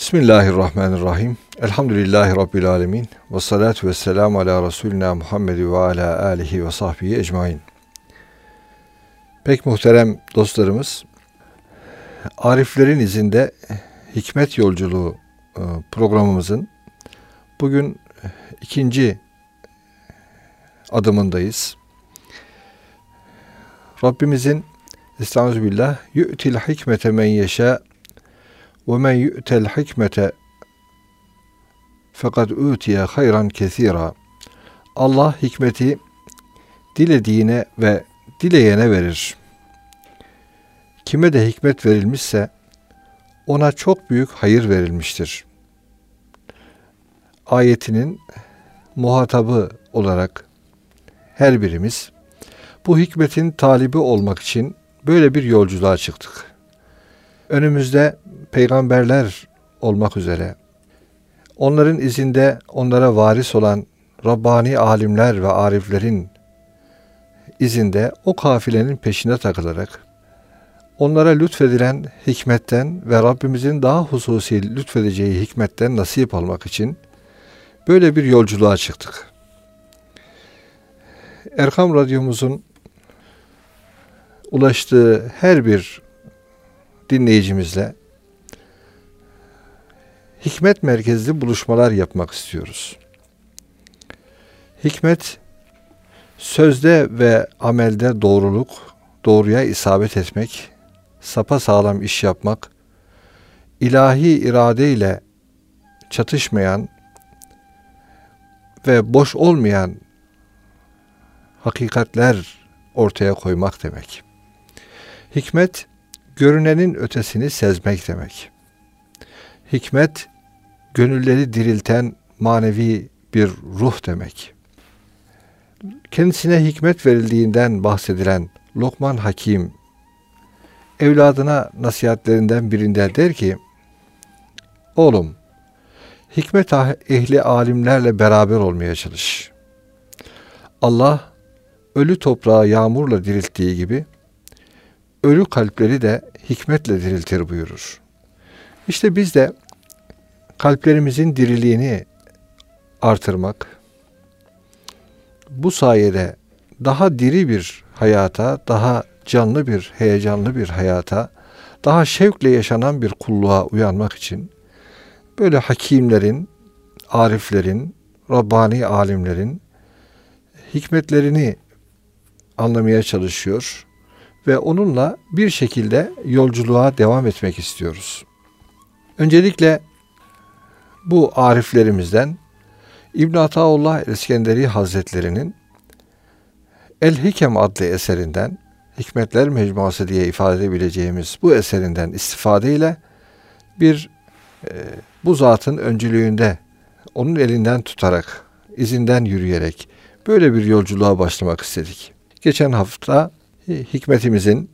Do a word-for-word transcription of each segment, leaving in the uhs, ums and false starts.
Bismillahirrahmanirrahim. Elhamdülillahi Rabbil alemin. Ve salatu ve selamu ala Resulina Muhammed ve ala alihi ve sahbihi ecmain. Pek muhterem dostlarımız, Ariflerin izinde Hikmet Yolculuğu programımızın bugün ikinci adımındayız. Rabbimizin Estağfirullah yu'til hikmete men yeşâ ve men yu'tel hikmete fekad utiye hayran kesira. Allah hikmeti dilediğine ve dileyene verir. Kime de hikmet verilmişse ona çok büyük hayır verilmiştir. Ayetinin muhatabı olarak her birimiz bu hikmetin talibi olmak için böyle bir yolculuğa çıktık. Önümüzde peygamberler olmak üzere, onların izinde onlara varis olan Rabbani alimler ve ariflerin izinde o kafilenin peşine takılarak, onlara lütfedilen hikmetten ve Rabbimizin daha hususi lütfedeceği hikmetten nasip almak için böyle bir yolculuğa çıktık. Erkam Radyomuzun ulaştığı her bir dinleyicimizle hikmet merkezli buluşmalar yapmak istiyoruz. Hikmet, sözde ve amelde doğruluk, doğruya isabet etmek, sapasağlam iş yapmak, ilahi irade ile çatışmayan ve boş olmayan hakikatler ortaya koymak demek. Hikmet, görünenin ötesini sezmek demek. Hikmet, gönülleri dirilten manevi bir ruh demek. Kendisine hikmet verildiğinden bahsedilen Lokman Hakim, evladına nasihatlerinden birinde der ki, oğlum, hikmet ehli alimlerle beraber olmaya çalış. Allah, ölü toprağı yağmurla dirilttiği gibi, ölü kalpleri de hikmetle diriltir buyurur. İşte biz de kalplerimizin diriliğini artırmak, bu sayede daha diri bir hayata, daha canlı bir, heyecanlı bir hayata, daha şevkle yaşanan bir kulluğa uyanmak için böyle hakimlerin, ariflerin, Rabbani alimlerin hikmetlerini anlamaya çalışıyor ve onunla bir şekilde yolculuğa devam etmek istiyoruz. Öncelikle bu ariflerimizden İbn Ataullah el-İskenderi Hazretleri'nin El-Hikem adlı eserinden, Hikmetler Mecmuası diye ifade edebileceğimiz bu eserinden istifadeyle bir e, bu zatın öncülüğünde onun elinden tutarak, izinden yürüyerek böyle bir yolculuğa başlamak istedik. Geçen hafta hikmetimizin,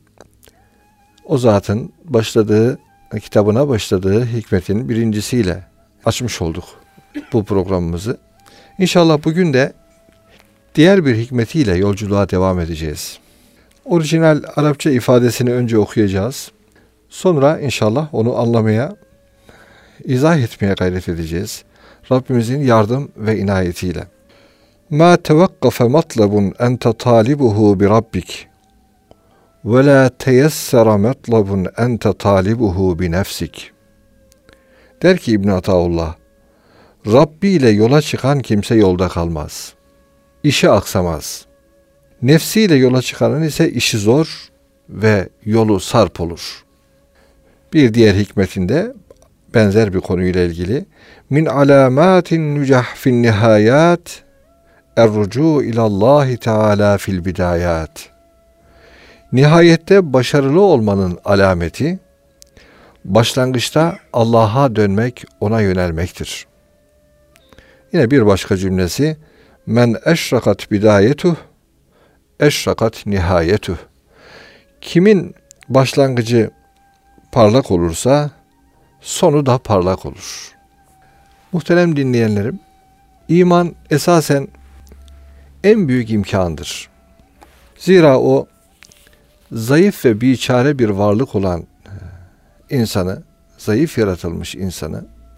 o zatın başladığı, kitabına başladığı hikmetin birincisiyle açmış olduk bu programımızı. İnşallah bugün de diğer bir hikmetiyle yolculuğa devam edeceğiz. Orijinal Arapça ifadesini önce okuyacağız. Sonra inşallah onu anlamaya, izah etmeye gayret edeceğiz. Rabbimizin yardım ve inayetiyle. Ma tevakkafe matlabun ente talibuhu bi rabbik ve la teyessera matlabun ente talibuhu bi nefsik. Der ki İbn Ataullah, Rabbi ile yola çıkan kimse yolda kalmaz. İşi aksamaz. Nefsiyle yola çıkanın ise işi zor ve yolu sarp olur. Bir diğer hikmetinde benzer bir konuyla ilgili min alamatin nucah fin nihayat er-rucu ilallahi teala fil bidayat. Nihayette başarılı olmanın alameti başlangıçta Allah'a dönmek, ona yönelmektir. Yine bir başka cümlesi men eşrakat bidayetuh eşrakat nihayetuh. Kimin başlangıcı parlak olursa sonu da parlak olur. Muhterem dinleyenlerim, iman esasen en büyük imkandır. Zira o zayıf ve biçare bir varlık olan insanı, zayıf yaratılmış insanı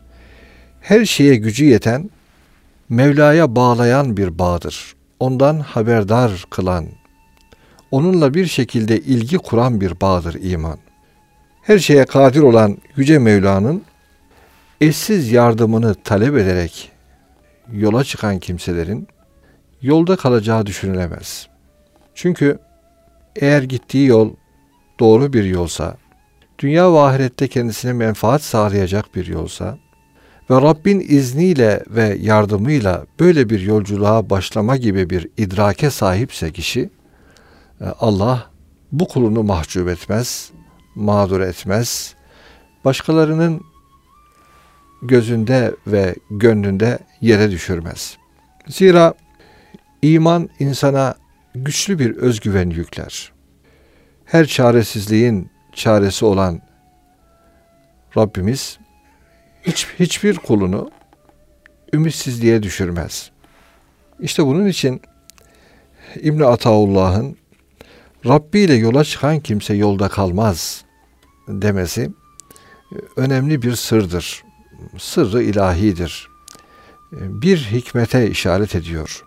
her şeye gücü yeten, Mevla'ya bağlayan bir bağdır. Ondan haberdar kılan, onunla bir şekilde ilgi kuran bir bağdır iman. Her şeye kadir olan Yüce Mevla'nın eşsiz yardımını talep ederek yola çıkan kimselerin yolda kalacağı düşünülemez. Çünkü eğer gittiği yol doğru bir yolsa, dünya ve ahirette kendisine menfaat sağlayacak bir yolsa ve Rabbin izniyle ve yardımıyla böyle bir yolculuğa başlama gibi bir idrake sahipse kişi, Allah bu kulunu mahcup etmez, mağdur etmez, başkalarının gözünde ve gönlünde yere düşürmez. Zira iman insana güçlü bir özgüven yükler. Her çaresizliğin çaresi olan Rabbimiz hiç, hiçbir kulunu ümitsizliğe düşürmez. İşte bunun için İbn Ataullah'ın Rabbi ile yola çıkan kimse yolda kalmaz demesi önemli bir sırdır. Sırrı ilahidir. Bir hikmete işaret ediyor.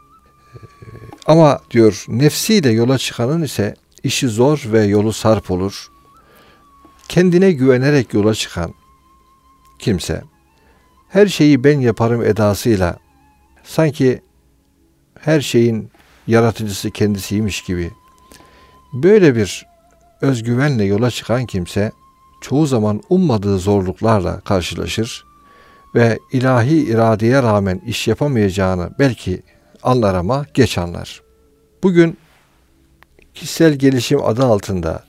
Ama diyor nefsiyle yola çıkanın ise işi zor ve yolu sarp olur. Kendine güvenerek yola çıkan kimse her şeyi ben yaparım edasıyla sanki her şeyin yaratıcısı kendisiymiş gibi böyle bir özgüvenle yola çıkan kimse çoğu zaman ummadığı zorluklarla karşılaşır ve ilahi iradeye rağmen iş yapamayacağını belki anlar ama geç anlar. Bugün kişisel gelişim adı altında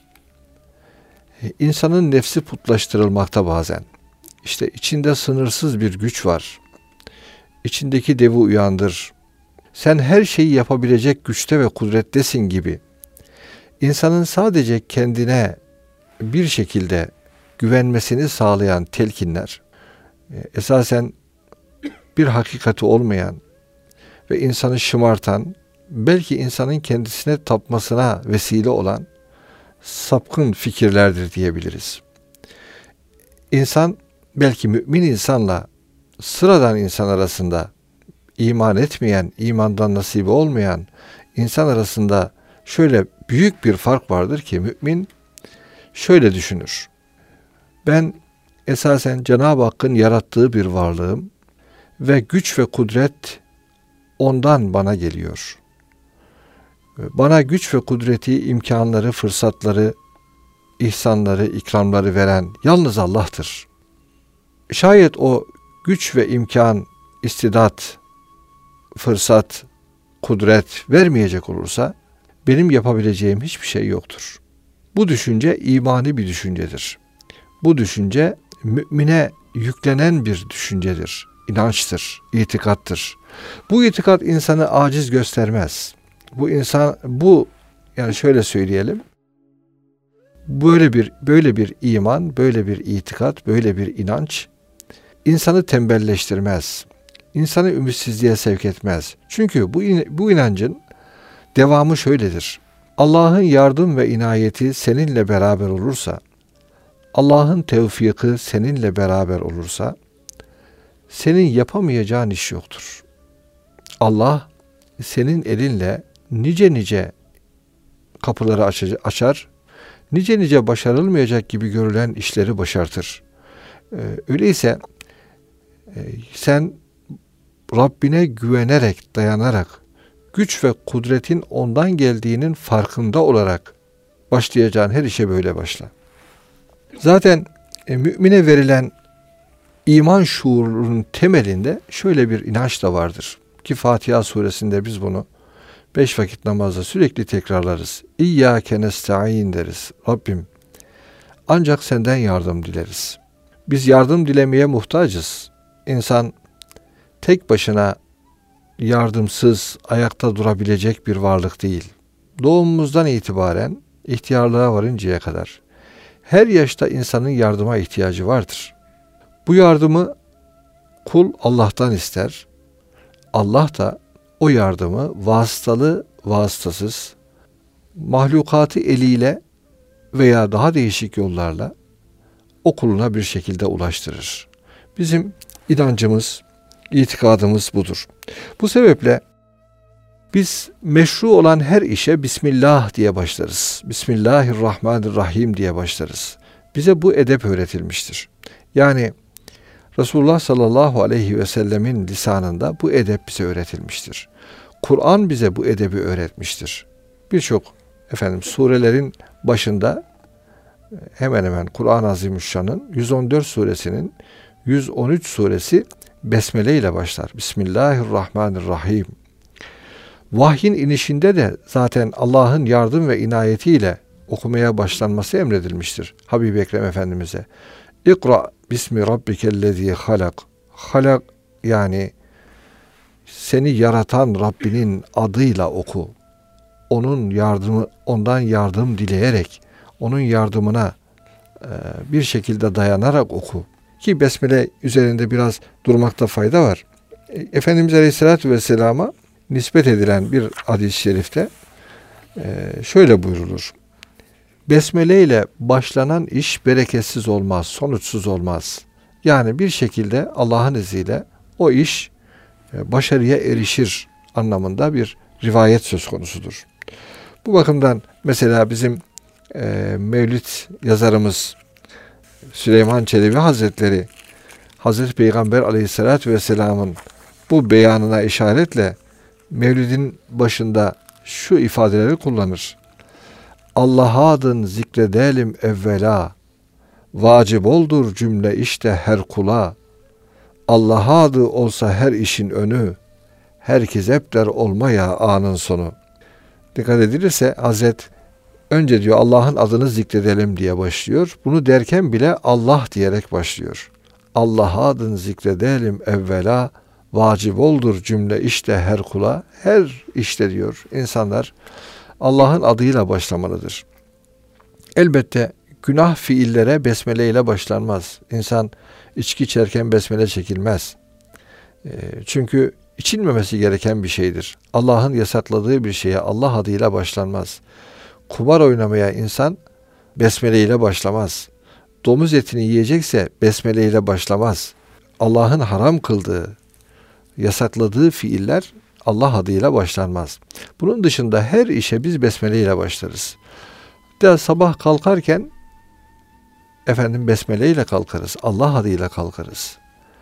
insanın nefsi putlaştırılmakta bazen. İşte içinde sınırsız bir güç var. İçindeki devi uyandır. Sen her şeyi yapabilecek güçte ve kudrettesin gibi. İnsanın sadece kendine bir şekilde güvenmesini sağlayan telkinler, esasen bir hakikati olmayan ve insanı şımartan, belki insanın kendisine tapmasına vesile olan sapkın fikirlerdir diyebiliriz. İnsan belki mümin insanla sıradan insan arasında iman etmeyen, imandan nasibi olmayan insan arasında şöyle büyük bir fark vardır ki mümin şöyle düşünür. Ben esasen Cenab-ı Hakk'ın yarattığı bir varlığım ve güç ve kudret ondan bana geliyor. Bana güç ve kudreti, imkanları, fırsatları, ihsanları, ikramları veren yalnız Allah'tır. Şayet o güç ve imkan, istidat, fırsat, kudret vermeyecek olursa benim yapabileceğim hiçbir şey yoktur. Bu düşünce imani bir düşüncedir. Bu düşünce mümine yüklenen bir düşüncedir, inançtır, itikattır. Bu itikat insanı aciz göstermez. Bu insan bu yani şöyle söyleyelim. Böyle bir böyle bir iman, böyle bir itikat, böyle bir inanç insanı tembelleştirmez. İnsanı ümitsizliğe sevk etmez. Çünkü bu bu inancın devamı şöyledir. Allah'ın yardım ve inayeti seninle beraber olursa, Allah'ın tevfiki seninle beraber olursa, senin yapamayacağın iş yoktur. Allah senin elinle nice nice kapıları açar, nice nice başarılmayacak gibi görülen işleri başartır. Ee, öyleyse e, sen Rabbine güvenerek, dayanarak, güç ve kudretin ondan geldiğinin farkında olarak başlayacağın her işe böyle başla. Zaten e, mümine verilen iman şuurunun temelinde şöyle bir inanç da vardır. Ki Fatiha suresinde biz bunu beş vakit namazda sürekli tekrarlarız. İyyâke nesta'in deriz. Rabbim ancak senden yardım dileriz. Biz yardım dilemeye muhtacız. İnsan tek başına yardımsız ayakta durabilecek bir varlık değil. Doğumumuzdan itibaren ihtiyarlığa varıncaya kadar her yaşta insanın yardıma ihtiyacı vardır. Bu yardımı kul Allah'tan ister. Allah da o yardımı vasıtalı, vasıtasız, mahlukatı eliyle veya daha değişik yollarla o kuluna bir şekilde ulaştırır. Bizim inancımız, itikadımız budur. Bu sebeple biz meşru olan her işe Bismillah diye başlarız. Bismillahirrahmanirrahim diye başlarız. Bize bu edep öğretilmiştir. Yani Resulullah sallallahu aleyhi ve sellemin lisanında bu edep bize öğretilmiştir. Kur'an bize bu edebi öğretmiştir. Birçok efendim surelerin başında hemen hemen Kur'an-ı Azimüşşan'ın yüz on dört suresinin yüz on üç suresi besmele ile başlar. Bismillahirrahmanirrahim. Vahyin inişinde de zaten Allah'ın yardım ve inayetiyle okumaya başlanması emredilmiştir Habib-i Ekrem Efendimiz'e. İkra bismi rabbikellezî halak. Halak yani seni yaratan Rabbinin adıyla oku. Onun yardımı, ondan yardım dileyerek, onun yardımına e, bir şekilde dayanarak oku. Ki besmele üzerinde biraz durmakta fayda var. E, Efendimiz Aleyhisselatü Vesselam'a nispet edilen bir hadis-i şerifte e, şöyle buyrulur. Besmele ile başlanan iş bereketsiz olmaz, sonuçsuz olmaz. Yani bir şekilde Allah'ın izniyle o iş e, başarıya erişir anlamında bir rivayet söz konusudur. Bu bakımdan mesela bizim e, Mevlid yazarımız Süleyman Çelebi Hazretleri Hazreti Peygamber Aleyhisselatü Vesselam'ın bu beyanına işaretle Mevlid'in başında şu ifadeleri kullanır. Allah'a adın zikredelim evvela, vacip oldur cümle işte her kula. Allah'a adı olsa her işin önü, herkes hep der olmaya anın sonu. Dikkat edilirse Hazret önce diyor Allah'ın adını zikredelim diye başlıyor. Bunu derken bile Allah diyerek başlıyor. Allah'a adın zikredelim evvela, vacip oldur cümle işte her kula. Her işte diyor insanlar Allah'ın adıyla başlamalıdır. Elbette günah fiillere besmele ile başlanmaz. İnsan içki içerken besmele çekilmez. E, çünkü içilmemesi gereken bir şeydir. Allah'ın yasakladığı bir şeye Allah adıyla başlanmaz. Kumar oynamaya insan besmele ile başlamaz. Domuz etini yiyecekse besmele ile başlamaz. Allah'ın haram kıldığı, yasakladığı fiiller Allah adıyla başlanmaz. Bunun dışında her işe biz besmele ile başlarız. De sabah kalkarken efendim besmele ile kalkarız. Allah adıyla kalkarız.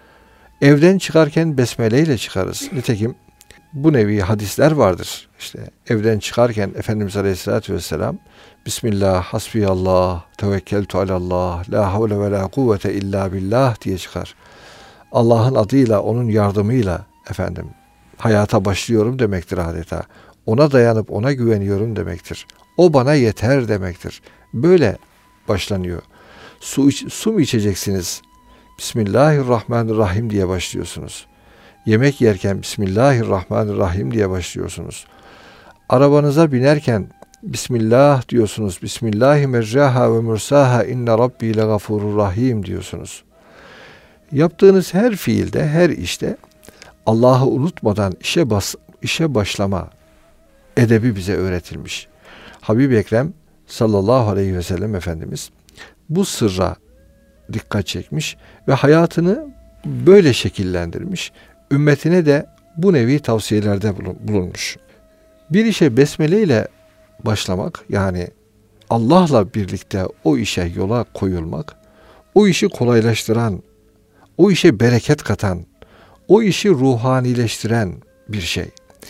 Evden çıkarken besmele ile çıkarız. Nitekim bu nevi hadisler vardır. İşte evden çıkarken Efendimiz Aleyhisselatü Vesselam Bismillah, hasbiyallah, tevekkeltu alallah, la havle ve la kuvvete illa billah diye çıkar. Allah'ın adıyla, onun yardımıyla efendim hayata başlıyorum demektir adeta. Ona dayanıp ona güveniyorum demektir. O bana yeter demektir. Böyle başlanıyor. Su, su mu içeceksiniz? Bismillahirrahmanirrahim diye başlıyorsunuz. Yemek yerken Bismillahirrahmanirrahim diye başlıyorsunuz. Arabanıza binerken Bismillah diyorsunuz. Bismillahirrahmanirrahim ve mursaha inne rabbi legafurur rahim diyorsunuz. Yaptığınız her fiilde, her işte Allah'ı unutmadan işe bas, işe başlama edebi bize öğretilmiş. Habib-i Ekrem sallallahu aleyhi ve sellem Efendimiz bu sırra dikkat çekmiş ve hayatını böyle şekillendirmiş. Ümmetine de bu nevi tavsiyelerde bulunmuş. Bir işe besmele ile başlamak, yani Allah'la birlikte o işe yola koyulmak, o işi kolaylaştıran, o işe bereket katan, o işi ruhanileştiren bir şey.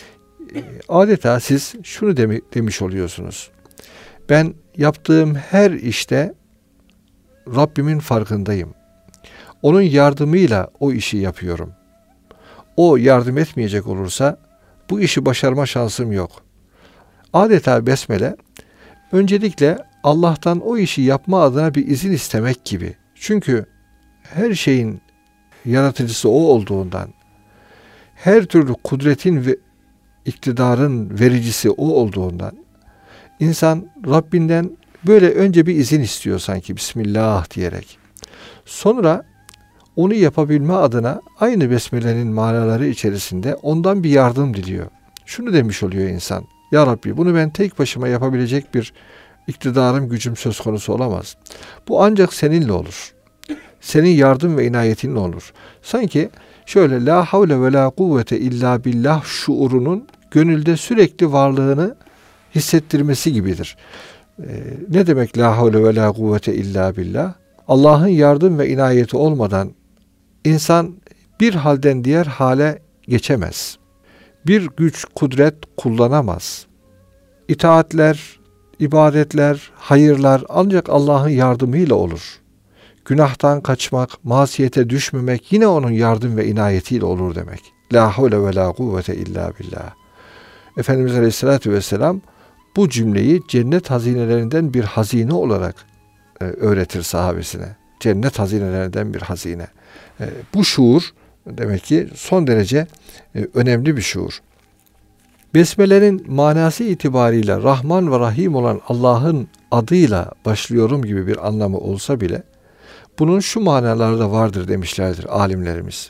Adeta siz şunu demi, demiş oluyorsunuz. Ben yaptığım her işte Rabbimin farkındayım. Onun yardımıyla o işi yapıyorum. O yardım etmeyecek olursa bu işi başarma şansım yok. Adeta besmele öncelikle Allah'tan o işi yapma adına bir izin istemek gibi. Çünkü her şeyin yaratıcısı o olduğundan, her türlü kudretin ve iktidarın vericisi o olduğundan, insan Rabbinden böyle önce bir izin istiyor sanki Bismillah diyerek. Sonra onu yapabilme adına aynı besmelenin manaları içerisinde ondan bir yardım diliyor. Şunu demiş oluyor insan. Ya Rabbi, bunu ben tek başıma yapabilecek bir iktidarım, gücüm söz konusu olamaz. Bu ancak seninle olur. senin yardım ve inayetinle olur. Sanki şöyle la havle ve la kuvvete illa billah şuurunun gönülde sürekli varlığını hissettirmesi gibidir. Ee, ne demek la havle ve la kuvvete illa billah? Allah'ın yardım ve inayeti olmadan insan bir halden diğer hale geçemez. Bir güç, kudret kullanamaz. İtaatler, ibadetler, hayırlar ancak Allah'ın yardımıyla olur. Günahtan kaçmak, masiyete düşmemek yine onun yardım ve inayetiyle olur demek. La havle ve la kuvvete illa billah. Efendimiz Aleyhisselatü Vesselam bu cümleyi cennet hazinelerinden bir hazine olarak e, öğretir sahabesine. Cennet hazinelerinden bir hazine. E, bu şuur demek ki son derece e, önemli bir şuur. Besmele'nin manası itibariyle Rahman ve Rahim olan Allah'ın adıyla başlıyorum gibi bir anlamı olsa bile bunun şu manaları da vardır demişlerdir alimlerimiz.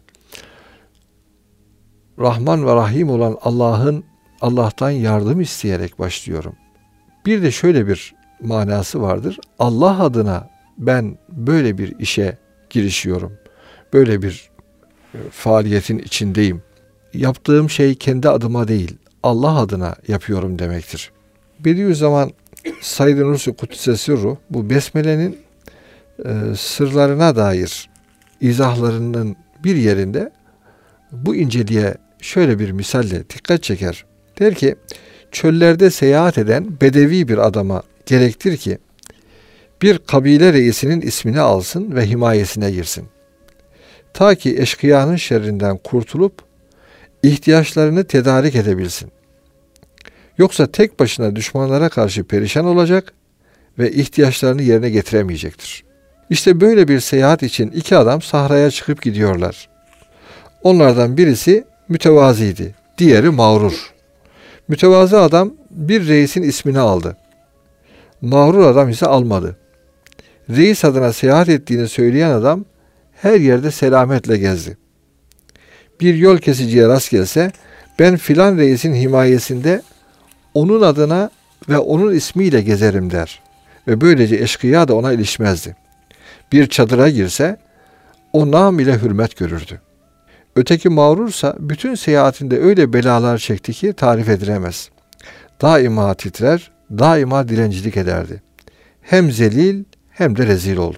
Rahman ve Rahim olan Allah'ın Allah'tan yardım isteyerek başlıyorum. Bir de şöyle bir manası vardır. Allah adına ben böyle bir işe girişiyorum. Böyle bir faaliyetin içindeyim. Yaptığım şey kendi adıma değil, Allah adına yapıyorum demektir. Bediüzzaman Said-i Nursi Kuddise Sirruh bu Besmele'nin e, sırlarına dair izahlarının bir yerinde bu inceliğe şöyle bir misalle dikkat çeker. Der ki, çöllerde seyahat eden bedevi bir adama gerektir ki bir kabile reisinin ismini alsın ve himayesine girsin. Ta ki eşkıyanın şerrinden kurtulup ihtiyaçlarını tedarik edebilsin. Yoksa tek başına düşmanlara karşı perişan olacak ve ihtiyaçlarını yerine getiremeyecektir. İşte böyle bir seyahat için iki adam sahraya çıkıp gidiyorlar. Onlardan birisi mütevaziydi, diğeri mağrur. Mütevazı adam bir reisin ismini aldı. Mağrur adam ise almadı. Reis adına seyahat ettiğini söyleyen adam her yerde selametle gezdi. Bir yol kesiciye rast gelse, ben filan reisin himayesinde onun adına ve onun ismiyle gezerim der. Ve böylece eşkıya da ona ilişmezdi. Bir çadıra girse, o nam ile hürmet görürdü. Öteki mağrursa bütün seyahatinde öyle belalar çekti ki tarif edilemez. Daima titrer, daima dilencilik ederdi. Hem zelil hem de rezil oldu.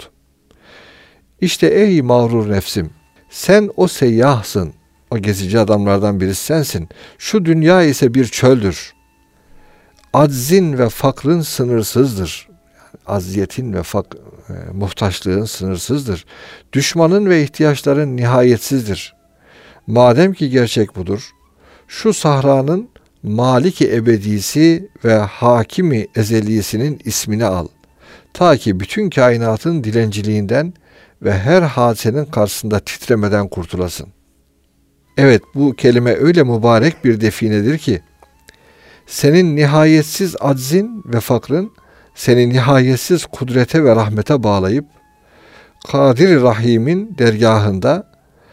İşte ey mağrur nefsim, sen o seyyahsın, o gezici adamlardan birisi sensin. Şu dünya ise bir çöldür. Aczin ve fakrın sınırsızdır. Aziyetin ve fak, e, muhtaçlığın sınırsızdır. Düşmanın ve ihtiyaçların nihayetsizdir. Madem ki gerçek budur, şu sahranın Maliki ebedisi ve Hakimi ezeliyesinin ismini al. Ta ki bütün kainatın dilenciliğinden ve her hadisenin karşısında titremeden kurtulasın. Evet, bu kelime öyle mübarek bir definedir ki, senin nihayetsiz aczin ve fakrın seni nihayetsiz kudrete ve rahmete bağlayıp, Kadir-i Rahim'in dergahında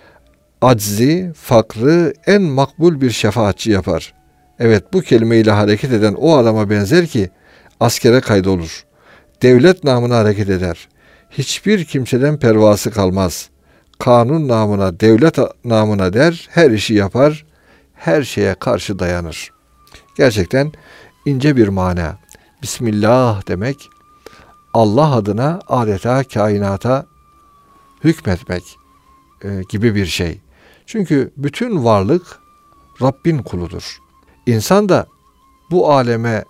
aczi, fakrı en makbul bir şefaatçi yapar. Evet, bu kelimeyle hareket eden o adama benzer ki askere kaydolur. Devlet namına hareket eder. Hiçbir kimseden pervası kalmaz. Kanun namına, devlet namına der, her işi yapar, her şeye karşı dayanır. Gerçekten ince bir mana. Bismillah demek, Allah adına adeta kainata hükmetmek e, gibi bir şey. Çünkü bütün varlık Rabbin kuludur. İnsan da bu aleme,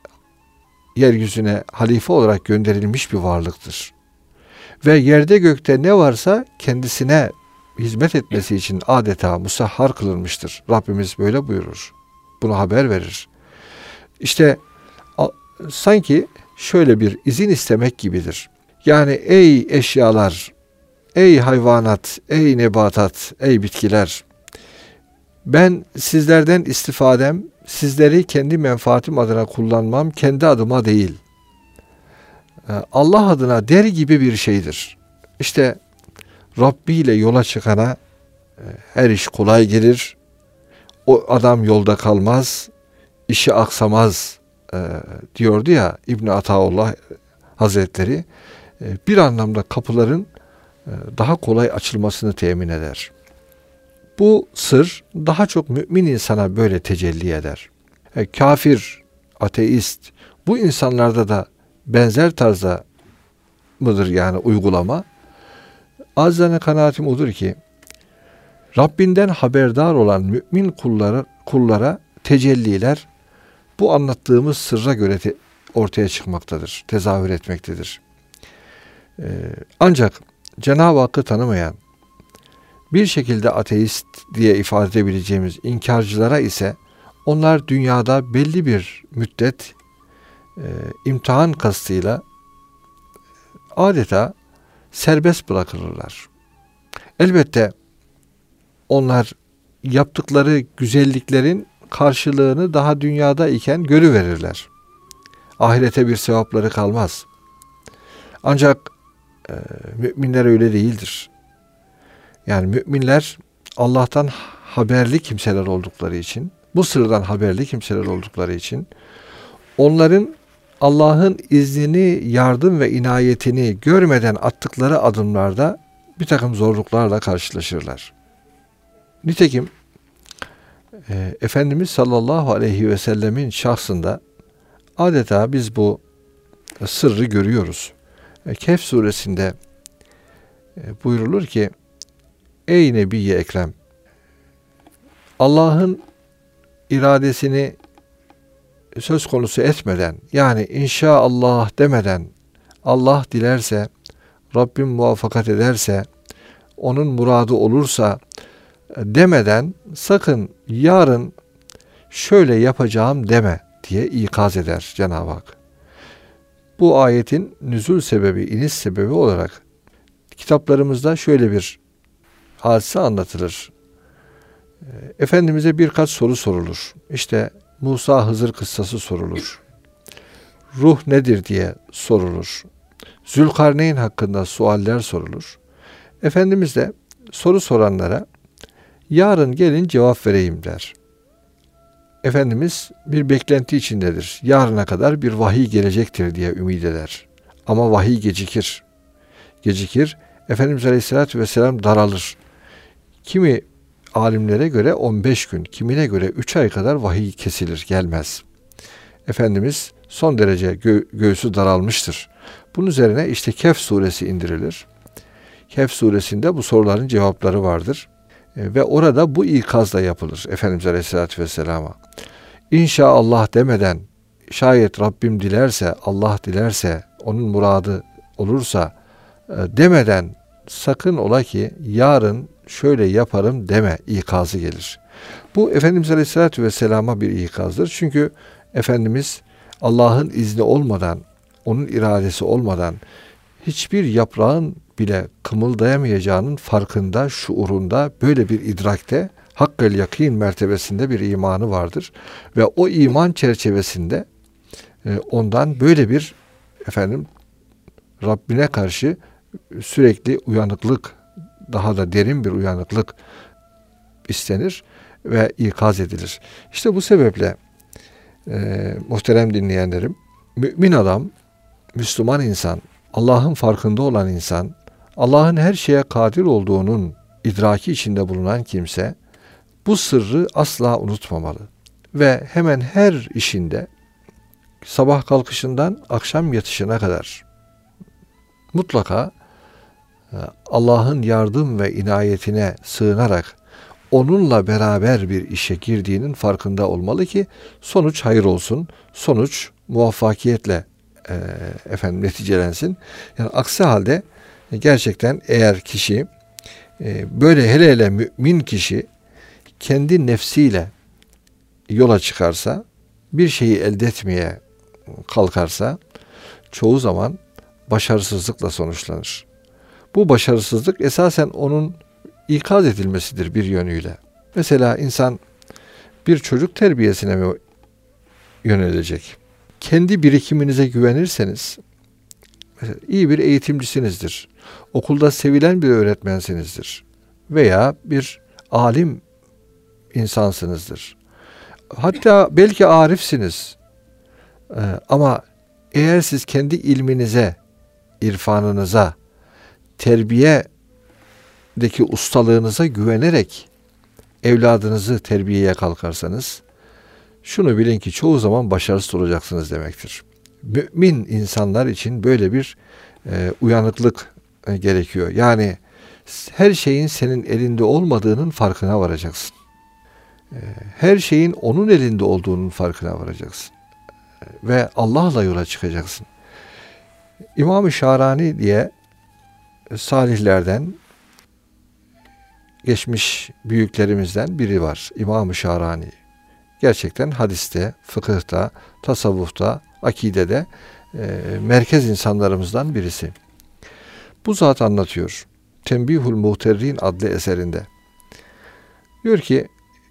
yeryüzüne halife olarak gönderilmiş bir varlıktır. Ve yerde gökte ne varsa kendisine hizmet etmesi için adeta musahhar kılınmıştır. Rabbimiz böyle buyurur. Bunu haber verir. İşte sanki şöyle bir izin istemek gibidir. Yani ey eşyalar, ey hayvanat, ey nebatat, ey bitkiler, ben sizlerden istifadem, sizleri kendi menfaatim adına kullanmam, kendi adıma değil, Allah adına der gibi bir şeydir. İşte Rabbi ile yola çıkana her iş kolay gelir, o adam yolda kalmaz, işi aksamaz diyordu ya İbn Ataullah Hazretleri. Bir anlamda kapıların daha kolay açılmasını temin eder. Bu sır daha çok mümin insana böyle tecelli eder. E, kafir, ateist, bu insanlarda da benzer tarzda mıdır yani uygulama? Acizane kanaatim odur ki Rabbinden haberdar olan mümin kullara, kullara tecelliler bu anlattığımız sırra göre te, ortaya çıkmaktadır, tezahür etmektedir. Ee, ancak Cenab-ı Hakk'ı tanımayan, bir şekilde ateist diye ifade edebileceğimiz inkarcılara ise onlar dünyada belli bir müddet e, imtihan kastıyla adeta serbest bırakılırlar. Elbette onlar yaptıkları güzelliklerin karşılığını daha dünyada iken görüverirler. Ahirete bir sevapları kalmaz. Ancak e, müminler öyle değildir. Yani müminler Allah'tan haberli kimseler oldukları için, bu sırdan haberli kimseler oldukları için onların Allah'ın iznini, yardım ve inayetini görmeden attıkları adımlarda bir takım zorluklarla karşılaşırlar. Nitekim e, Efendimiz sallallahu aleyhi ve sellemin şahsında adeta biz bu sırrı görüyoruz. E, Kehf suresinde e, buyurulur ki ey Nebi-i Ekrem, Allah'ın iradesini söz konusu etmeden, yani inşaallah demeden, Allah dilerse, Rabbim muvaffakat ederse, onun muradı olursa demeden sakın yarın şöyle yapacağım deme diye ikaz eder Cenab-ı Hak. Bu ayetin nüzul sebebi, iniş sebebi olarak kitaplarımızda şöyle bir hadise anlatılır. Efendimiz'e birkaç soru sorulur. İşte Musa Hızır kıssası sorulur. Ruh nedir diye sorulur. Zülkarneyn hakkında sualler sorulur. Efendimiz de soru soranlara yarın gelin cevap vereyim der. Efendimiz bir beklenti içindedir. Yarına kadar bir vahiy gelecektir diye ümit eder. Ama vahiy gecikir. Gecikir. Efendimiz Aleyhisselatü Vesselam daralır. Kimi alimlere göre on beş gün, kimine göre üç ay kadar vahiy kesilir, gelmez. Efendimiz son derece gö- göğsü daralmıştır. Bunun üzerine işte Kehf suresi indirilir. Kehf suresinde bu soruların cevapları vardır. E, ve orada bu ikaz da yapılır Efendimiz Aleyhisselatü Vesselam'a. İnşaallah demeden, şayet Rabbim dilerse, Allah dilerse, onun muradı olursa e, demeden sakın ola ki yarın şöyle yaparım deme ikazı gelir. Bu Efendimiz Aleyhisselatü Vesselam'a bir ikazdır. Çünkü Efendimiz Allah'ın izni olmadan, onun iradesi olmadan hiçbir yaprağın bile kımıldayamayacağının farkında, şuurunda, böyle bir idrakte, hakkal yakin mertebesinde bir imanı vardır. Ve o iman çerçevesinde e, ondan böyle bir efendim Rabbine karşı sürekli uyanıklık, daha da derin bir uyanıklık istenir ve ikaz edilir. İşte bu sebeple e, muhterem dinleyenlerim, mümin adam, Müslüman insan, Allah'ın farkında olan insan, Allah'ın her şeye kadir olduğunun idraki içinde bulunan kimse bu sırrı asla unutmamalı. Ve hemen her işinde sabah kalkışından akşam yatışına kadar mutlaka Allah'ın yardım ve inayetine sığınarak onunla beraber bir işe girdiğinin farkında olmalı ki sonuç hayır olsun, sonuç muvaffakiyetle e, efendim neticelensin. Yani aksi halde gerçekten eğer kişi e, böyle hele hele mümin kişi kendi nefsiyle yola çıkarsa, bir şeyi elde etmeye kalkarsa çoğu zaman başarısızlıkla sonuçlanır. Bu başarısızlık esasen onun ikaz edilmesidir bir yönüyle. Mesela insan bir çocuk terbiyesine mi yönelecek? Kendi birikiminize güvenirseniz, mesela iyi bir eğitimcisinizdir, okulda sevilen bir öğretmensinizdir veya bir alim insansınızdır. Hatta belki arifsiniz. Ee, ama eğer siz kendi ilminize, irfanınıza terbiye işinizdeki ustalığınıza güvenerek evladınızı terbiyeye kalkarsanız, şunu bilin ki çoğu zaman başarısız olacaksınız demektir. Mümin insanlar için böyle bir e, uyanıklık e, gerekiyor. Yani her şeyin senin elinde olmadığının farkına varacaksın. E, her şeyin onun elinde olduğunun farkına varacaksın. E, ve Allah'la yola çıkacaksın. İmam-ı Şarani diye salihlerden, geçmiş büyüklerimizden biri var. İmam-ı Şarani. Gerçekten hadiste, fıkıhta, tasavvufta, akidede e, merkez insanlarımızdan birisi. Bu zat anlatıyor. Tembihul Muhterrin adlı eserinde. Diyor ki,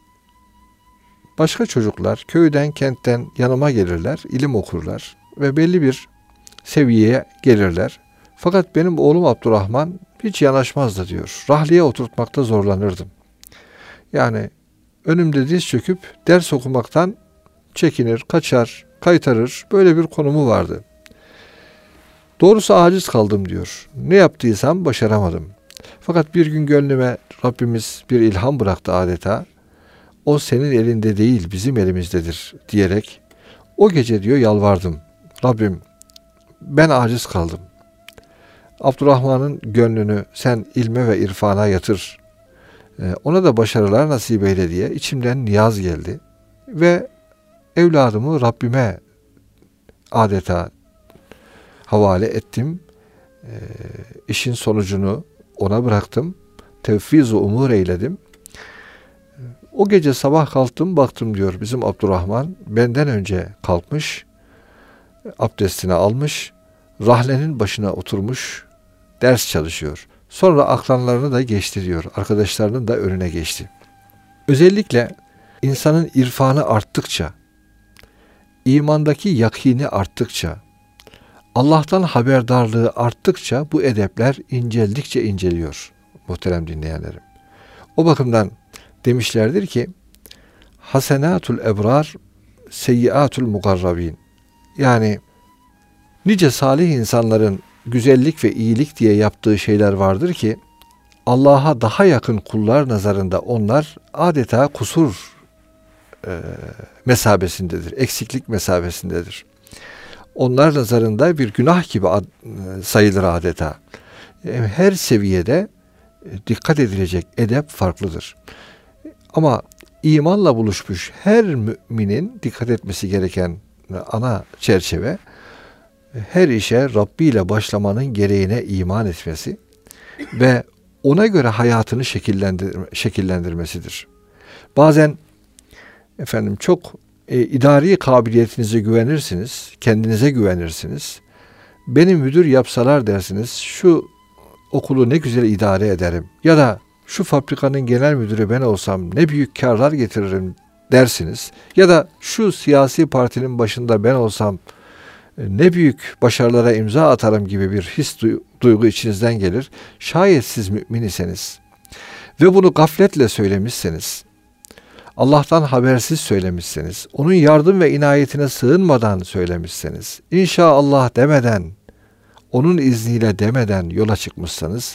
başka çocuklar köyden, kentten yanıma gelirler, ilim okurlar ve belli bir seviyeye gelirler. Fakat benim oğlum Abdurrahman hiç yanaşmazdı diyor. Rahliye oturtmakta zorlanırdım. Yani önümde diz çöküp ders okumaktan çekinir, kaçar, kaytarır. Böyle bir konumu vardı. Doğrusu aciz kaldım diyor. Ne yaptıysam başaramadım. Fakat bir gün gönlüme Rabbimiz bir ilham bıraktı adeta. O senin elinde değil, bizim elimizdedir diyerek o gece diyor yalvardım. Rabbim, ben aciz kaldım. Abdurrahman'ın gönlünü sen ilme ve irfana yatır. Ona da başarılar nasip eyle diye içimden niyaz geldi. Ve evladımı Rabbime adeta havale ettim. E, işin sonucunu ona bıraktım. Tevfiz-u umur eyledim. O gece sabah kalktım, baktım diyor bizim Abdurrahman benden önce kalkmış, abdestini almış, rahlenin başına oturmuş, ders çalışıyor. Sonra akranlarını da geçti diyor. Arkadaşlarının da önüne geçti. Özellikle insanın irfanı arttıkça, imandaki yakini arttıkça, Allah'tan haberdarlığı arttıkça bu edepler inceldikçe inceliyor muhterem dinleyenlerim. O bakımdan demişlerdir ki hasenatul ebrar seyyiatul mukarrabin. Yani nice salih insanların güzellik ve iyilik diye yaptığı şeyler vardır ki Allah'a daha yakın kullar nazarında onlar adeta kusur e, mesabesindedir, eksiklik mesabesindedir. Onlar nazarında bir günah gibi ad, sayılır adeta. Her seviyede dikkat edilecek edep farklıdır. Ama imanla buluşmuş her müminin dikkat etmesi gereken ana çerçeve her işe Rabbi ile başlamanın gereğine iman etmesi ve ona göre hayatını şekillendir şekillendirmesidir. Bazen efendim çok e, idari kabiliyetinize güvenirsiniz, kendinize güvenirsiniz. Beni müdür yapsalar dersiniz, şu okulu ne güzel idare ederim ya da şu fabrikanın genel müdürü ben olsam ne büyük karlar getiririm dersiniz. Ya da şu siyasi partinin başında ben olsam ne büyük başarılara imza atarım gibi bir his duygu içinizden gelir. Şayet siz mümin iseniz ve bunu gafletle söylemişseniz, Allah'tan habersiz söylemişseniz, onun yardım ve inayetine sığınmadan söylemişseniz, inşallah demeden, onun izniyle demeden yola çıkmışsanız,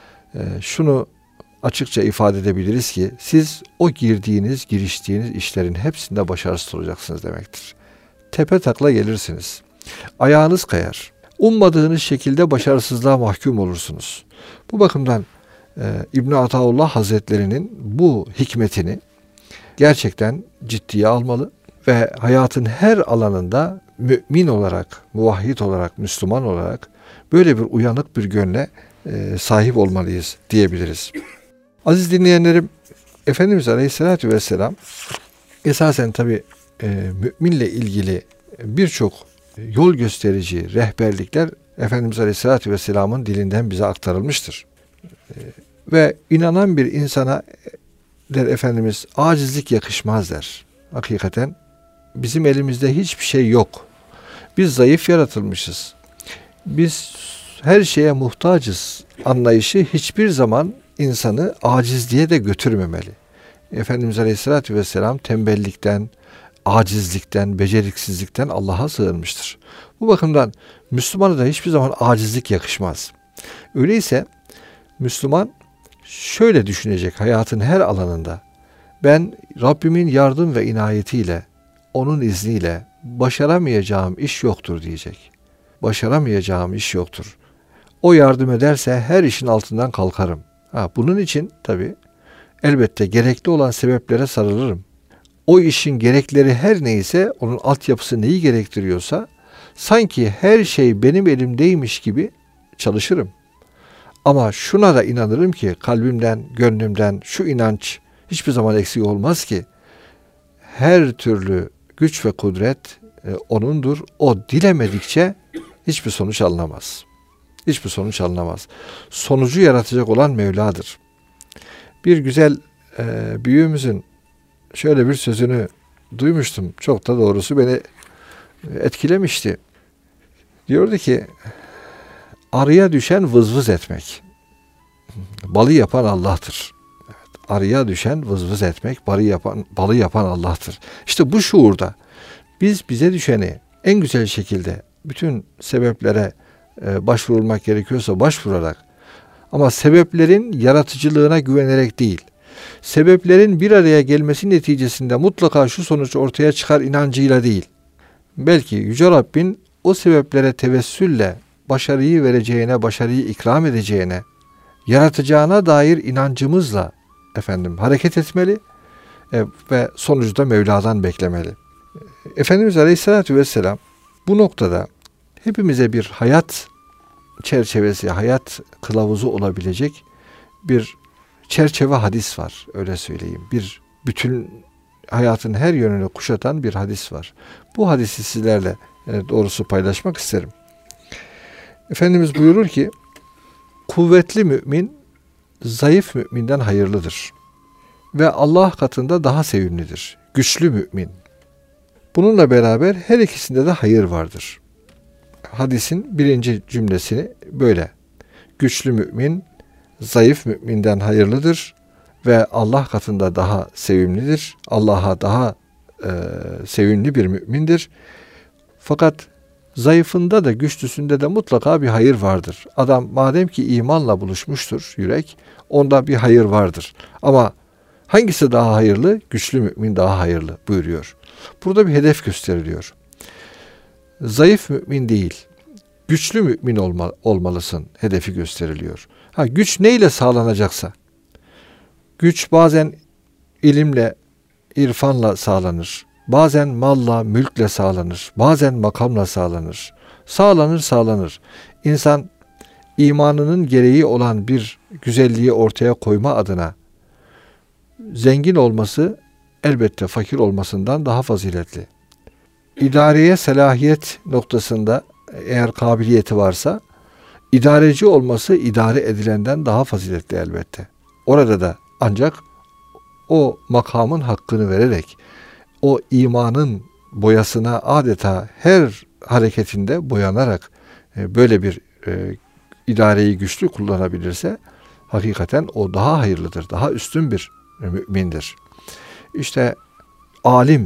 şunu açıkça ifade edebiliriz ki siz o girdiğiniz, giriştiğiniz işlerin hepsinde başarısız olacaksınız demektir. Tepe takla gelirsiniz. Ayağınız kayar. Ummadığınız şekilde başarısızlığa mahkum olursunuz. Bu bakımdan e, İbn Ataullah Hazretleri'nin bu hikmetini gerçekten ciddiye almalı ve hayatın her alanında mümin olarak, muvahhid olarak, Müslüman olarak böyle bir uyanık bir gönle e, sahip olmalıyız diyebiliriz. Aziz dinleyenlerim, Efendimiz Aleyhisselatü Vesselam esasen tabi e, müminle ilgili birçok yol gösterici rehberlikler Efendimiz Aleyhisselatü Vesselam'ın dilinden bize aktarılmıştır. E, ve inanan bir insana der Efendimiz acizlik yakışmaz der. Hakikaten bizim elimizde hiçbir şey yok. Biz zayıf yaratılmışız. Biz her şeye muhtacız anlayışı hiçbir zaman insanı acizliğe de götürmemeli. Efendimiz Aleyhisselatü Vesselam tembellikten, acizlikten, beceriksizlikten Allah'a sığınmıştır. Bu bakımdan Müslümana da hiçbir zaman acizlik yakışmaz. Öyleyse Müslüman şöyle düşünecek hayatın her alanında. Ben Rabbimin yardım ve inayetiyle, onun izniyle başaramayacağım iş yoktur diyecek. Başaramayacağım iş yoktur. O yardım ederse her işin altından kalkarım. Ha, bunun için tabii elbette gerekli olan sebeplere sarılırım. O işin gerekleri her neyse, onun altyapısı neyi gerektiriyorsa, sanki her şey benim elimdeymiş gibi çalışırım. Ama şuna da inanırım ki kalbimden, gönlümden şu inanç hiçbir zaman eksik olmaz ki her türlü güç ve kudret e, O'nundur. O dilemedikçe hiçbir sonuç alınamaz. Hiçbir sonuç alınamaz. Sonucu yaratacak olan Mevla'dır. Bir güzel e, büyüğümüzün şöyle bir sözünü duymuştum. Çok da doğrusu beni etkilemişti. Diyordu ki, arıya düşen vız vız etmek. Balı yapan Allah'tır. Evet, arıya düşen vız vız etmek, balı yapan, balı yapan Allah'tır. İşte bu şuurda biz bize düşeni en güzel şekilde bütün sebeplere e, başvurulmak gerekiyorsa başvurarak, ama sebeplerin yaratıcılığına güvenerek değil, sebeplerin bir araya gelmesi neticesinde mutlaka şu sonuç ortaya çıkar inancıyla değil, belki Yüce Rabbin o sebeplere tevessülle başarıyı vereceğine, başarıyı ikram edeceğine, yaratacağına dair inancımızla efendim hareket etmeli e, ve sonucu da Mevla'dan beklemeli. Efendimiz Aleyhisselatü Vesselam bu noktada hepimize bir hayat çerçevesi, hayat kılavuzu olabilecek bir çerçeve hadis var, öyle söyleyeyim. Bir bütün hayatın her yönünü kuşatan bir hadis var. Bu hadisi sizlerle e, doğrusu paylaşmak isterim. Efendimiz buyurur ki, kuvvetli mümin zayıf müminden hayırlıdır ve Allah katında daha sevimlidir. Güçlü mümin. Bununla beraber her ikisinde de hayır vardır. Hadisin birinci cümlesini böyle. Güçlü mümin zayıf müminden hayırlıdır ve Allah katında daha sevimlidir. Allah'a daha e, sevimli bir mümindir. Fakat zayıfında da güçlüsünde de mutlaka bir hayır vardır. Adam madem ki imanla buluşmuştur yürek, onda bir hayır vardır. Ama hangisi daha hayırlı? Güçlü mümin daha hayırlı buyuruyor. Burada bir hedef gösteriliyor. Zayıf mümin değil, güçlü mümin olma, olmalısın hedefi gösteriliyor. Ha, güç neyle sağlanacaksa, güç bazen ilimle, irfanla sağlanır. Bazen malla, mülkle sağlanır. Bazen makamla sağlanır. Sağlanır, sağlanır. İnsan imanının gereği olan bir güzelliği ortaya koyma adına zengin olması elbette fakir olmasından daha faziletli. İdareye selahiyet noktasında eğer kabiliyeti varsa, idareci olması idare edilenden daha faziletli elbette. Orada da ancak o makamın hakkını vererek, o imanın boyasına adeta her hareketinde boyanarak e, böyle bir e, idareyi güçlü kullanabilirse, hakikaten o daha hayırlıdır, daha üstün bir mümindir. İşte alim,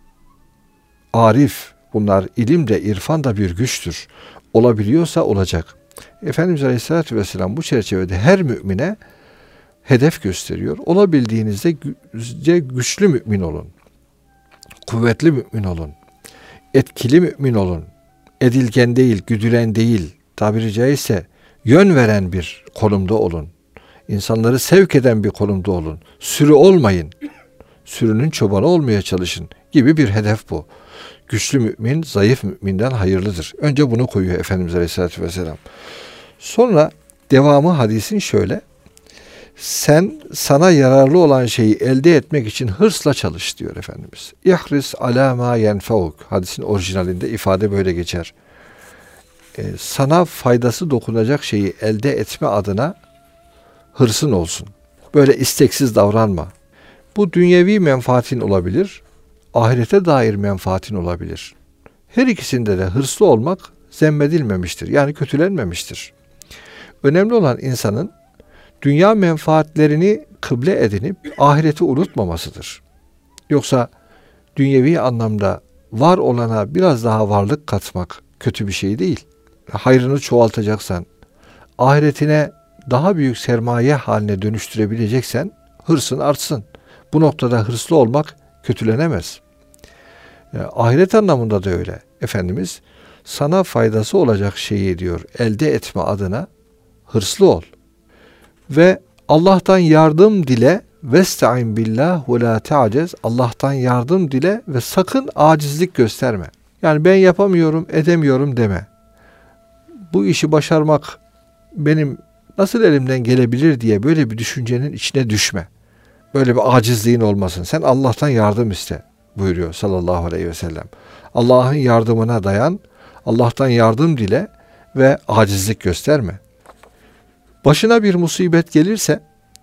arif, bunlar ilim de irfan da bir güçtür. Olabiliyorsa olacak. Efendimiz Aleyhisselatü Vesselam bu çerçevede her mümine hedef gösteriyor. Olabildiğinizde güçlü mümin olun. Kuvvetli mümin olun. Etkili mümin olun. Edilgen değil, güdülen değil, tabiri caizse yön veren bir konumda olun. İnsanları sevk eden bir konumda olun. Sürü olmayın. Sürünün çobanı olmaya çalışın gibi bir hedef bu. Güçlü mümin, zayıf müminden hayırlıdır. Önce bunu koyuyor Efendimiz Aleyhisselatü Vesselam. Sonra devamı hadisin şöyle. Sen sana yararlı olan şeyi elde etmek için hırsla çalış diyor Efendimiz. İhris alâ mâ yenfeuk. Hadisin orijinalinde ifade böyle geçer. Ee, sana faydası dokunacak şeyi elde etme adına hırsın olsun. Böyle isteksiz davranma. Bu dünyevi menfaatin olabilir, ahirete dair menfaatin olabilir. Her ikisinde de hırslı olmak zemmedilmemiştir. Yani kötülenmemiştir. Önemli olan insanın dünya menfaatlerini kıble edinip ahireti unutmamasıdır. Yoksa dünyevi anlamda var olana biraz daha varlık katmak kötü bir şey değil. Hayrını çoğaltacaksan, ahiretine daha büyük sermaye haline dönüştürebileceksen hırsın artsın. Bu noktada hırslı olmak kötülenemez. Yani ahiret anlamında da öyle. Efendimiz sana faydası olacak şeyi diyor elde etme adına hırslı ol. Ve Allah'tan yardım dile. Vesta'in billah ve la ta'cez. Allah'tan yardım dile ve sakın acizlik gösterme. Yani ben yapamıyorum, edemiyorum deme. Bu işi başarmak benim nasıl elimden gelebilir diye böyle bir düşüncenin içine düşme. Böyle bir acizliğin olmasın. Sen Allah'tan yardım iste buyuruyor sallallahu aleyhi ve sellem. Allah'ın yardımına dayan, Allah'tan yardım dile ve acizlik gösterme. Başına bir musibet gelirse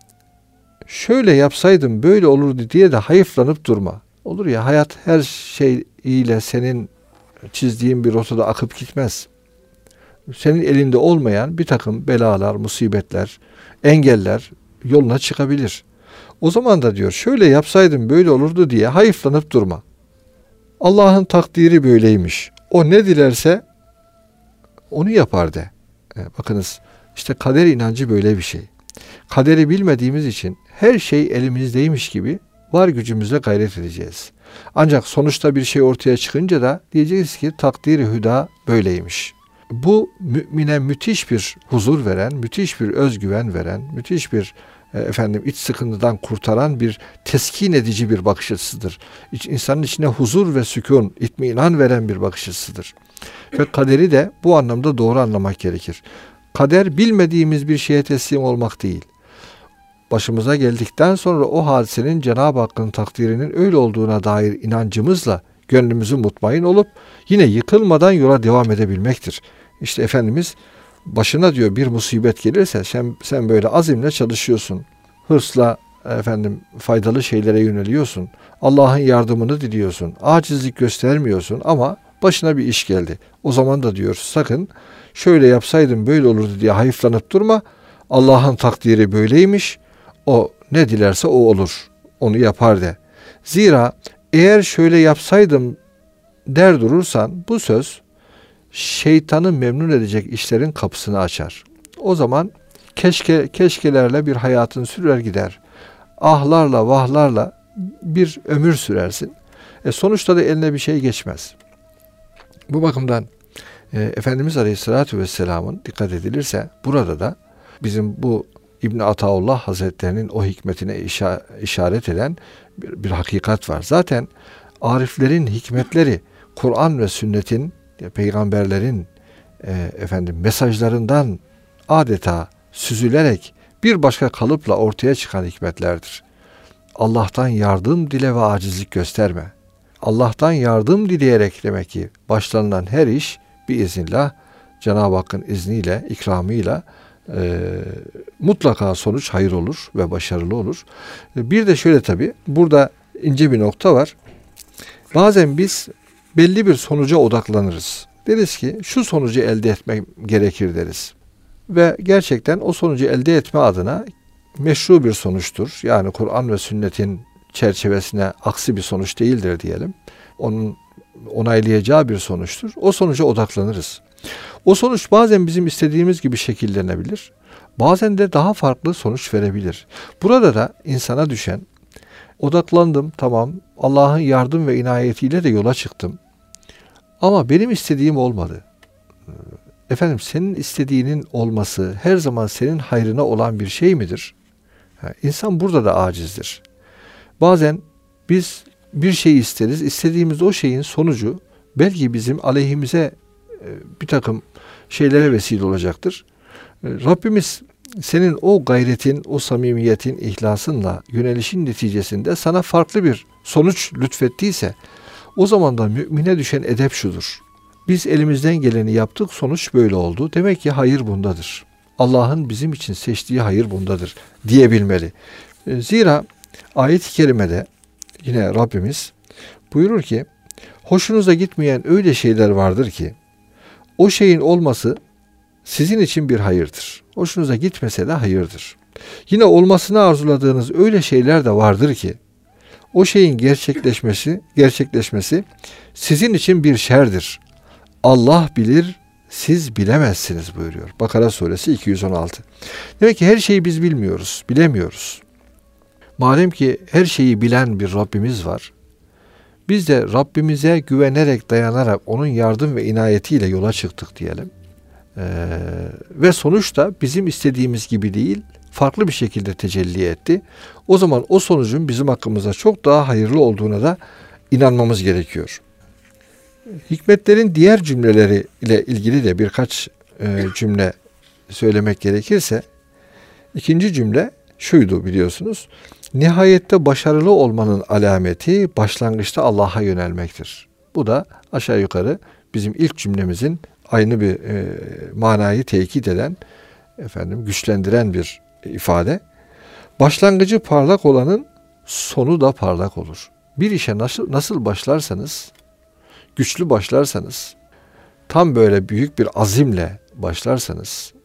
şöyle yapsaydım böyle olurdu diye de hayıflanıp durma. Olur ya, hayat her şeyiyle senin çizdiğin bir rotada akıp gitmez. Senin elinde olmayan bir takım belalar, musibetler, engeller yoluna çıkabilir. O zaman da diyor şöyle yapsaydım böyle olurdu diye hayıflanıp durma. Allah'ın takdiri böyleymiş. O ne dilerse onu yapar de. Bakınız işte kader inancı böyle bir şey. Kaderi bilmediğimiz için her şey elimizdeymiş gibi var gücümüzle gayret edeceğiz. Ancak sonuçta bir şey ortaya çıkınca da diyeceğiz ki takdiri hüda böyleymiş. Bu mümine müthiş bir huzur veren, müthiş bir özgüven veren, müthiş bir e, efendim iç sıkıntıdan kurtaran bir teskin edici bir bakış açısıdır. İç, insanın içine huzur ve sükun, itminan veren bir bakış açısıdır. Ve kaderi de bu anlamda doğru anlamak gerekir. Kader bilmediğimiz bir şeye teslim olmak değil. Başımıza geldikten sonra o hadisenin Cenab-ı Hakk'ın takdirinin öyle olduğuna dair inancımızla gönlümüzü mutmain olup yine yıkılmadan yola devam edebilmektir. İşte Efendimiz başına diyor bir musibet gelirse sen, sen böyle azimle çalışıyorsun. Hırsla efendim faydalı şeylere yöneliyorsun. Allah'ın yardımını diliyorsun. Acizlik göstermiyorsun ama başına bir iş geldi. O zaman da diyor sakın şöyle yapsaydım böyle olurdu diye hayıflanıp durma. Allah'ın takdiri böyleymiş. O ne dilerse o olur. Onu yapar de. Zira eğer şöyle yapsaydım der durursan bu söz şeytanı memnun edecek işlerin kapısını açar. O zaman keşke keşkelerle bir hayatın sürer gider. Ahlarla vahlarla bir ömür sürersin. E sonuçta da eline bir şey geçmez. Bu bakımdan e, Efendimiz Aleyhisselatü Vesselam'ın dikkat edilirse burada da bizim bu İbn-i Ataullah Hazretlerinin o hikmetine işaret eden bir, bir hakikat var. Zaten ariflerin hikmetleri Kur'an ve sünnetin, peygamberlerin e, efendim mesajlarından adeta süzülerek bir başka kalıpla ortaya çıkan hikmetlerdir. Allah'tan yardım dile ve acizlik gösterme. Allah'tan yardım dileyerek demek ki başlanılan her iş biiznillah Cenab-ı Hakk'ın izniyle, ikramıyla e, mutlaka sonuç hayır olur ve başarılı olur. Bir de şöyle tabii burada ince bir nokta var. Bazen biz belli bir sonuca odaklanırız. Deriz ki şu sonucu elde etmek gerekir deriz. Ve gerçekten o sonucu elde etme adına meşru bir sonuçtur. Yani Kur'an ve sünnetin çerçevesine aksi bir sonuç değildir diyelim. Onun onaylayacağı bir sonuçtur. O sonuca odaklanırız. O sonuç bazen bizim istediğimiz gibi şekillenebilir. Bazen de daha farklı sonuç verebilir. Burada da insana düşen odaklandım, tamam, Allah'ın yardım ve inayetiyle de yola çıktım. Ama benim istediğim olmadı. Efendim senin istediğinin olması her zaman senin hayrına olan bir şey midir? İnsan burada da acizdir. Bazen biz bir şey isteriz, istediğimiz o şeyin sonucu belki bizim aleyhimize bir takım şeylere vesile olacaktır. Rabbimiz senin o gayretin, o samimiyetin, ihlasınla yönelişin neticesinde sana farklı bir sonuç lütfettiyse o zaman da mümine düşen edep şudur. Biz elimizden geleni yaptık, sonuç böyle oldu. Demek ki hayır bundadır. Allah'ın bizim için seçtiği hayır bundadır diyebilmeli. Zira ayet-i kerimede yine Rabbimiz buyurur ki hoşunuza gitmeyen öyle şeyler vardır ki o şeyin olması sizin için bir hayırdır. Hoşunuza gitmese de hayırdır. Yine olmasını arzuladığınız öyle şeyler de vardır ki o şeyin gerçekleşmesi, gerçekleşmesi sizin için bir şerdir. Allah bilir, siz bilemezsiniz buyuruyor. Bakara suresi iki yüz on altı. Demek ki her şeyi biz bilmiyoruz, bilemiyoruz. Madem ki her şeyi bilen bir Rabbimiz var, biz de Rabbimize güvenerek, dayanarak onun yardım ve inayetiyle yola çıktık diyelim. Ee, ve sonuçta bizim istediğimiz gibi değil, farklı bir şekilde tecelli etti. O zaman o sonucun bizim hakkımızda çok daha hayırlı olduğuna da inanmamız gerekiyor. Hikmetlerin diğer cümleleri ile ilgili de birkaç e, cümle söylemek gerekirse, ikinci cümle şuydu biliyorsunuz. Nihayette başarılı olmanın alameti başlangıçta Allah'a yönelmektir. Bu da aşağı yukarı bizim ilk cümlemizin aynı bir e, manayı tekit eden, efendim güçlendiren bir ifade. Başlangıcı parlak olanın sonu da parlak olur. Bir işe nasıl nasıl başlarsanız, güçlü başlarsanız, tam böyle büyük bir azimle başlarsanız,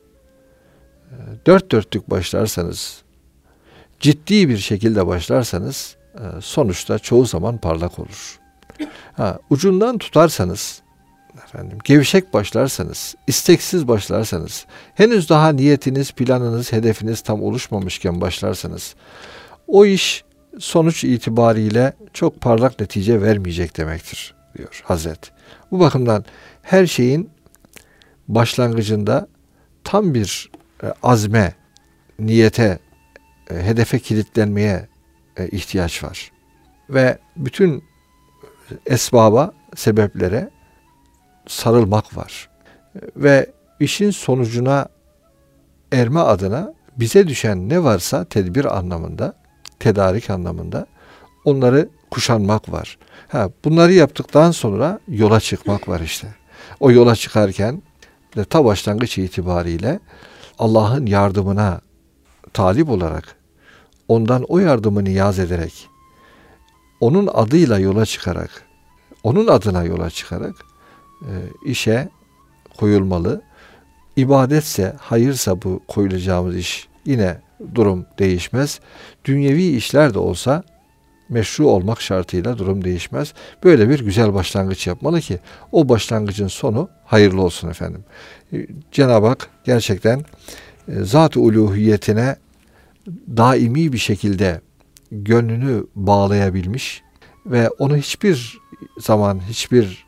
dört dörtlük başlarsanız, ciddi bir şekilde başlarsanız sonuçta çoğu zaman parlak olur. Ha, ucundan tutarsanız, efendim gevşek başlarsanız, isteksiz başlarsanız, henüz daha niyetiniz, planınız, hedefiniz tam oluşmamışken başlarsanız, o iş sonuç itibariyle çok parlak netice vermeyecek demektir diyor Hazret. Bu bakımdan her şeyin başlangıcında tam bir e, azme, niyete, e, hedefe kilitlenmeye e, ihtiyaç var. Ve bütün esbaba, sebeplere sarılmak var. Ve işin sonucuna erme adına bize düşen ne varsa tedbir anlamında, tedarik anlamında onları kuşanmak var. Ha, bunları yaptıktan sonra yola çıkmak var işte. O yola çıkarken de ta başlangıç itibariyle Allah'ın yardımına talip olarak, ondan o yardımı niyaz ederek, onun adıyla yola çıkarak, onun adına yola çıkarak e, işe koyulmalı. İbadetse, hayırsa bu koyulacağımız iş yine durum değişmez. Dünyevi işler de olsa meşru olmak şartıyla durum değişmez. Böyle bir güzel başlangıç yapmalı ki o başlangıcın sonu hayırlı olsun efendim. Cenab-ı Hak gerçekten zat-ı uluhiyetine daimi bir şekilde gönlünü bağlayabilmiş ve onu hiçbir zaman, hiçbir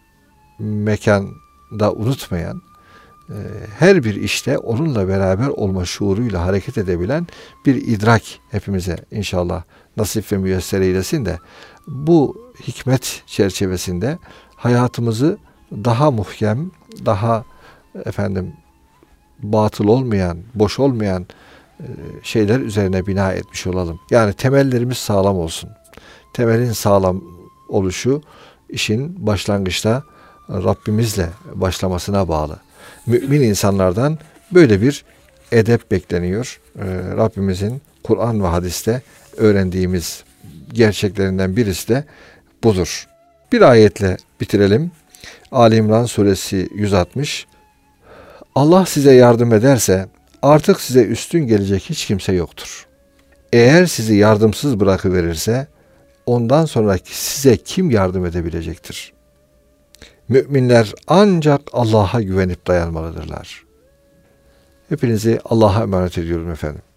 mekanda unutmayan, her bir işte onunla beraber olma şuuruyla hareket edebilen bir idrak hepimize inşallah nasip ve müyesser eylesin de bu hikmet çerçevesinde hayatımızı daha muhkem, daha efendim batıl olmayan, boş olmayan şeyler üzerine bina etmiş olalım. Yani temellerimiz sağlam olsun. Temelin sağlam oluşu işin başlangıçta Rabbimizle başlamasına bağlı. Mümin insanlardan böyle bir edep bekleniyor. Ee, Rabbimizin Kur'an ve hadiste öğrendiğimiz gerçeklerinden birisi de budur. Bir ayetle bitirelim. Ali İmran suresi yüz altmış. Allah size yardım ederse artık size üstün gelecek hiç kimse yoktur. Eğer sizi yardımsız bırakıverirse ondan sonraki size kim yardım edebilecektir? Müminler ancak Allah'a güvenip dayanmalıdırlar. Hepinizi Allah'a emanet ediyorum efendim.